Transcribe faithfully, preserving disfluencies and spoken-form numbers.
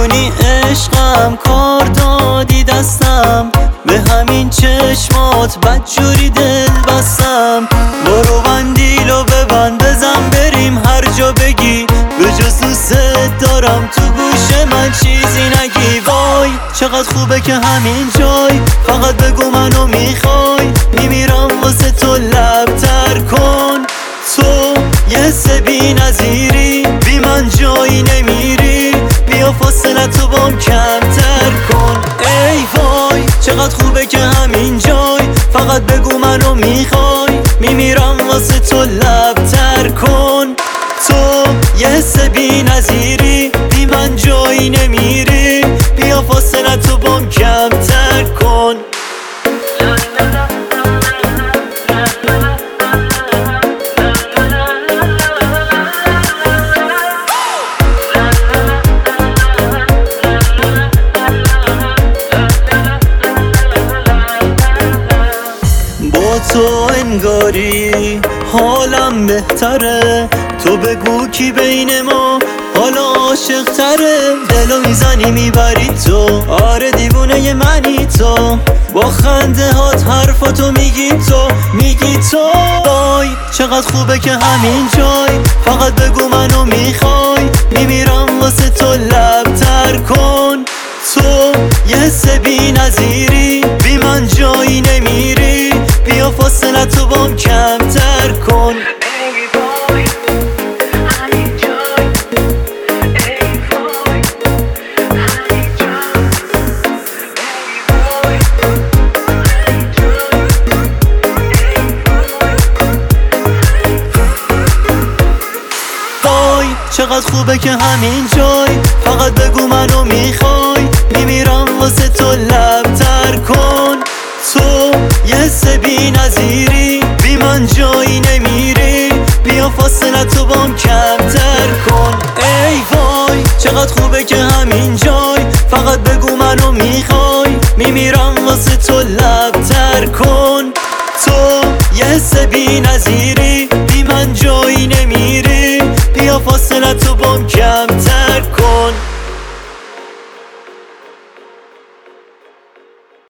میدونی عشقم کار دادی دستم، به همین چشمات بدجوری دل بستم. برو بندیلو ببند بزن بریم هر جا بگی، به جز دوست دارم تو گوش من چیزی نگی. وای چقدر خوبه که همین جای، فقط بگو منو میخوای، میمیرم واسه تو لب تر کن. تو یه حس بی نظیری، بی من جایی نمیری، بیا فاصله تو بام کمتر کن. ای وای چقدر خوبه که همین جای، فقط بگو منو میخوای، میمیرم واسه تو لب تر کن. تو یه حس بی نظیری، بی من جایی نمیری، بیا فاصله تو بام کمتر کن. با تو انگاری حالم بهتره، تو بگو کی بین ما حالا عاشق تره. دلو میزنی میبری تو، آره دیوونه ی منی تو، با خنده هات حرفاتو میگی تو میگی تو. وای چقدر خوبه که همین جای، فقط بگو منو میخوای، میمیرم واسه تو لب تر کن. تو یه حس بی نظیری، بی من جایی نمیری، بیا فاصله تو بام کمتر کن. چقدر خوبه که همین جای، فقط بگو منو میخوای، میمیرم واسه تو لب تر کن. تو یه حس بی نظیری، بی من جایی نمیری، بیا فاصله تو بام کمتر کن. ای وای چقدر خوبه که همین جای، فقط بگو منو میخوای، میمیرم واسه تو لب تر کن. تو یه حس بی نظیری، بی من جایی نمیری، بیا فاصله تو بام کمتر